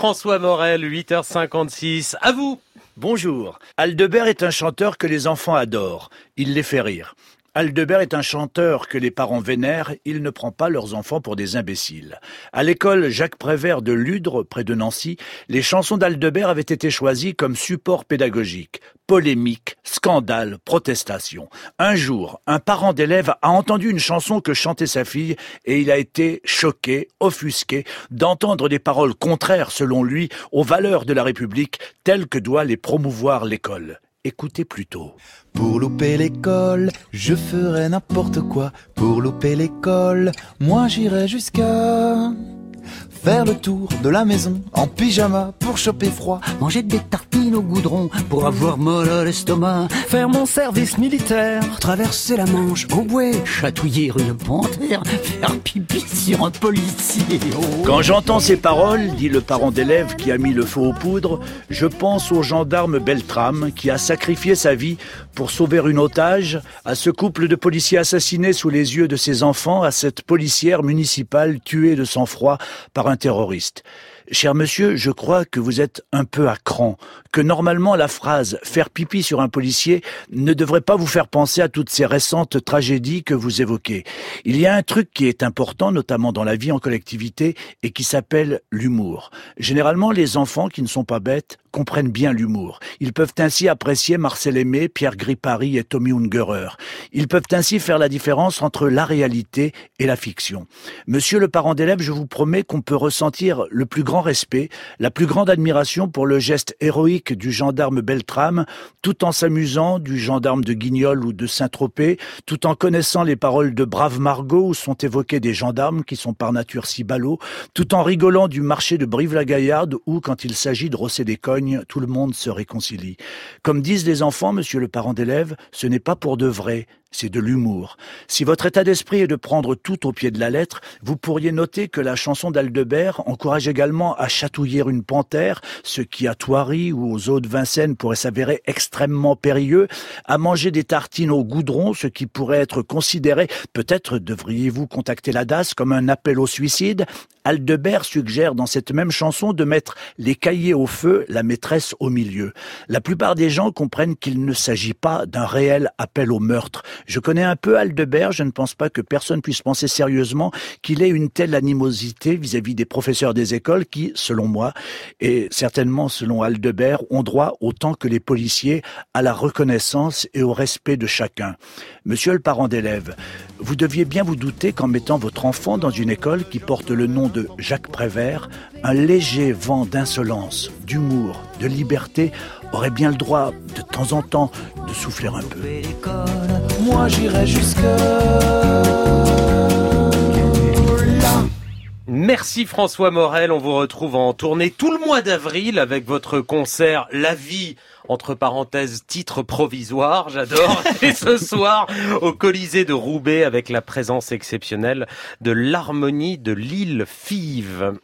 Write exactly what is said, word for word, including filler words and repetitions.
François Morel, huit heures cinquante-six. À vous. Bonjour. Aldebert est un chanteur que les enfants adorent. Il les fait rire. Aldebert est un chanteur que les parents vénèrent, il ne prend pas leurs enfants pour des imbéciles. À l'école Jacques Prévert de Ludre, près de Nancy, les chansons d'Aldebert avaient été choisies comme support pédagogique. Polémique, scandale, protestation. Un jour, un parent d'élève a entendu une chanson que chantait sa fille et il a été choqué, offusqué, d'entendre des paroles contraires, selon lui, aux valeurs de la République telles que doit les promouvoir l'école. Écoutez plutôt. Pour louper l'école, je ferai n'importe quoi. Pour louper l'école, moi j'irai jusqu'à faire le tour de la maison en pyjama pour choper froid. Manger des tartines au goudron pour avoir mal à l'estomac. Faire mon service militaire, traverser la Manche en bouée, chatouiller une panthère, faire pipi sur un policier. Oh. Quand j'entends ces paroles, dit le parent d'élève qui a mis le feu aux poudres, je pense au gendarme Beltrame qui a sacrifié sa vie pour sauver une otage, à ce couple de policiers assassinés sous les yeux de ses enfants, à cette policière municipale tuée de sang-froid par un terroriste. Cher monsieur, je crois que vous êtes un peu à cran, que normalement la phrase « faire pipi sur un policier » ne devrait pas vous faire penser à toutes ces récentes tragédies que vous évoquez. Il y a un truc qui est important, notamment dans la vie en collectivité, et qui s'appelle l'humour. Généralement, les enfants qui ne sont pas bêtes comprennent bien l'humour. Ils peuvent ainsi apprécier Marcel Aimé, Pierre Gripari et Tommy Ungerer. Ils peuvent ainsi faire la différence entre la réalité et la fiction. Monsieur le parent d'élève, je vous promets qu'on peut ressentir le plus grand respect, la plus grande admiration pour le geste héroïque du gendarme Beltrame, tout en s'amusant du gendarme de Guignol ou de Saint-Tropez, tout en connaissant les paroles de Brave Margot où sont évoqués des gendarmes qui sont par nature si ballots, tout en rigolant du marché de Brive-la-Gaillarde où, quand il s'agit de rosser des cognes, tout le monde se réconcilie. Comme disent les enfants, monsieur le parent d'élève, ce n'est pas pour de vrai, c'est de l'humour. Si votre état d'esprit est de prendre tout au pied de la lettre, vous pourriez noter que la chanson d'Aldebert encourage également à chatouiller une panthère, ce qui à Thoiry ou aux eaux de Vincennes pourrait s'avérer extrêmement périlleux, à manger des tartines au goudron, ce qui pourrait être considéré, peut-être devriez-vous contacter la D A S comme un appel au suicide. Aldebert suggère dans cette même chanson de mettre les cahiers au feu, la maîtresse au milieu. La plupart des gens comprennent qu'il ne s'agit pas d'un réel appel au meurtre. Je connais un peu Aldebert, je ne pense pas que personne puisse penser sérieusement qu'il ait une telle animosité vis-à-vis des professeurs des écoles qui, selon moi, et certainement selon Aldebert, ont droit autant que les policiers à la reconnaissance et au respect de chacun. Monsieur le parent d'élève, vous deviez bien vous douter qu'en mettant votre enfant dans une école qui porte le nom de Jacques Prévert, un léger vent d'insolence, d'humour, de liberté aurait bien le droit, de temps en temps, de souffler un peu. Moi j'irai jusque là. Merci François Morel, on vous retrouve en tournée tout le mois d'avril avec votre concert La Vie, entre parenthèses, titre provisoire, j'adore, et ce soir au Colisée de Roubaix avec la présence exceptionnelle de l'Harmonie de l'Île Five.